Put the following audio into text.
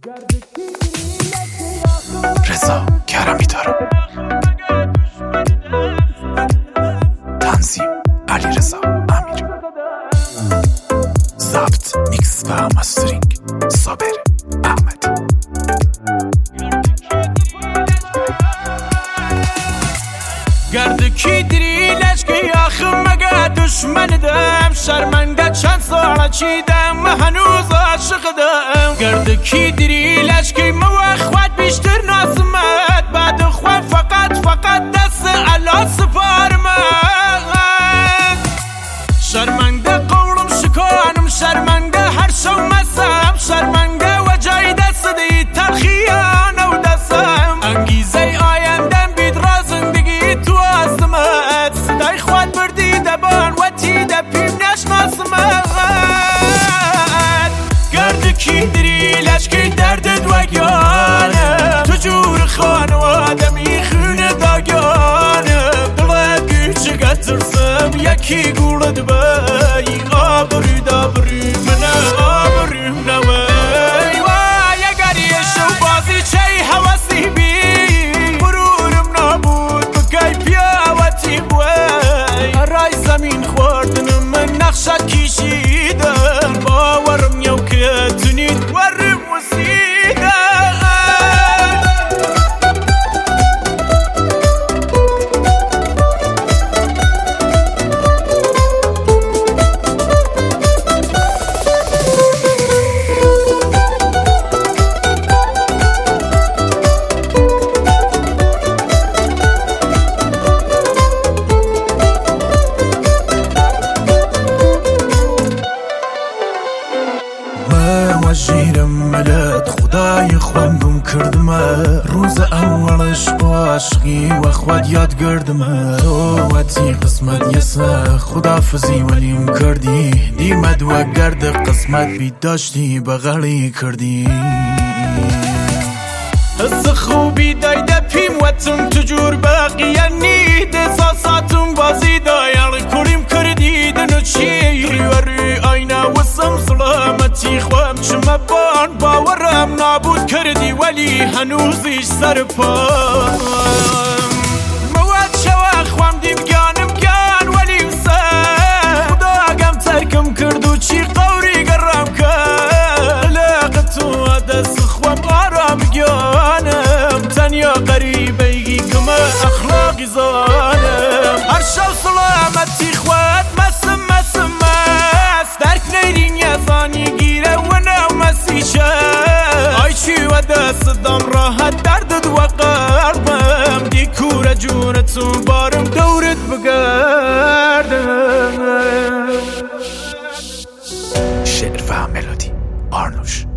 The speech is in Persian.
رضا کرمی داره. تنظیم علیرضا امیر. ضبط، میکس و مسترینگ صابر احمد. گرد کی دری لشکی آخم مگه دشمن دم شرمنده چند ساله چیدم هنوز عاشق دم. گرد کی دری لشکی مو خواد بیشتر ناسمت بعد خواه فقط دست علا سپارمت. شرمنده قولم شکانم شرمنده هر شو مسم شرمنده و جای دست دی تلخیانه و دستم. انگیزه آیندم بید را زندگی تو آزمت صدای خواد بردی دبان و تی دپیم نشناسمت. گرد کی دری لشکی دردت وگانه تو جور خانوادمی خونه داگانه دلت گیچه ترسم یکی گولد بایی آبری دابری منه آبریم نوی وای اگر یه شو بازی چی حواسی بی برورم نابود بگای پیاوتی بوی رای زمین خوردنم من نقشت کشیدم باورم یو که تونید ورم وسیدم. وجیرم ملت خدای خوندم کردمه روز اولش با عشقی و خود یاد گردمه تو وتی قسمت یسه خدافزی ولیم کردی دیمد و گرد قسمت بی داشتی بغلی کردی. حس خوبی دایده پیم وطم تجور باقیانی دساساتم بازی دایال کریم کردی دنو چی ریوری آینه وسم سلامتی خوام چمه بان باورم نابود کردی ولی هنوزیش سر پام. مواد شوا خوام دیم گان ولی مسا خدا گم ترکم کردو چی قوری گرم کرد لاقتو دست خوام آرام گانم تنیا قریبی کما اخلاقی زانم هر شو سلامتی خواد مسم درک نیرین یزانی گیره و نو مسیشه آی چی و دست دم راحت دردد و قربم دی کور جونتو بارم دورت بگردم. شعر و ملودی آرنوش.